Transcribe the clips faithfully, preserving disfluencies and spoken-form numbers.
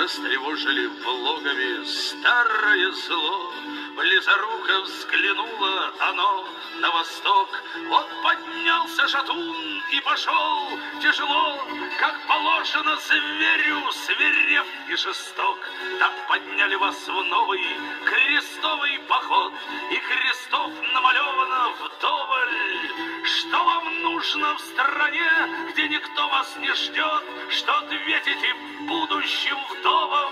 растревожили в логове старое зло. Близоруко взглянуло оно на восток. Вот поднялся шатун и пошел тяжело, как положено зверю, свиреп и жесток. Так подняли вас в новый крестовый поход, и крестов намалевано вдоволь. Что вам нужно в стране, где никто вас не ждет? Что ответите будущим вдовам?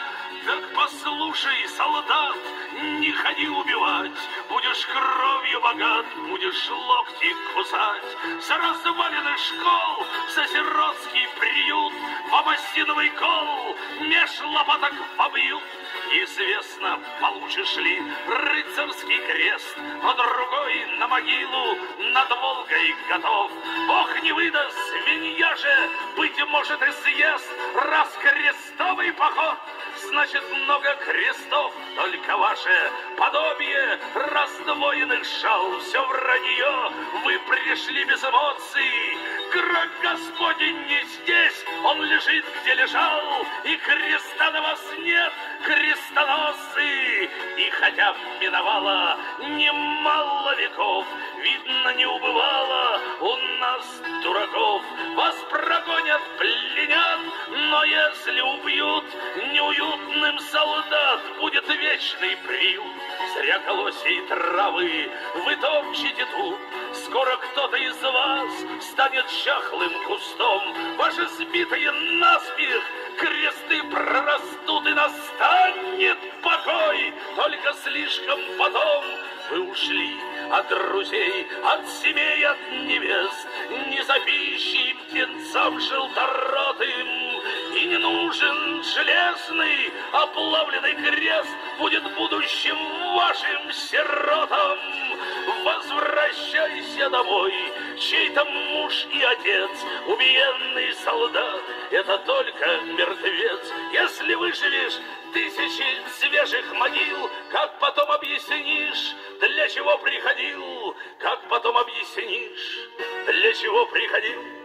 Так послушай, солдат, не ходи убивать. Будешь кровью богат, будешь локти кусать. За развалины школ, за сиротский приют вам осиновый кол меж лопаток побьют. Известно, получишь ли рыцарский крест, но другой на могилу над Волгой готов. Бог не выдаст, свинья же, быть может, и съест. Раз крестовый поход, значит, много крестов. Только ваше подобие раздвоенных шал. Все вранье, вы пришли без эмоций. Кровь Господень не здесь, он лежит, где лежал. И креста на вас нет, крестоносцы. И хотя миновало немало веков, видно, не убывало у нас дураков. Вас прогонят, пленят, но если убьют, неуютным солдат будет вечный приют. Зря колосей травы вы топчете тут. Скоро кто-то из вас станет чахлым кустом. Ваши сбитые наспех кресты прорастут, и настанет покой. Только слишком потом вы ушли от друзей, от семей, от невест, не за пищей птенцам желторотым. И не нужен железный оплавленный крест, будет будущим вашим сиротам. Возвращайся домой, чей-то муж и отец, убиенный солдат, это только мертвец. Если выживешь тысячи свежих могил, как потом объяснишь, для чего приходил? Как потом объяснишь, для чего приходил?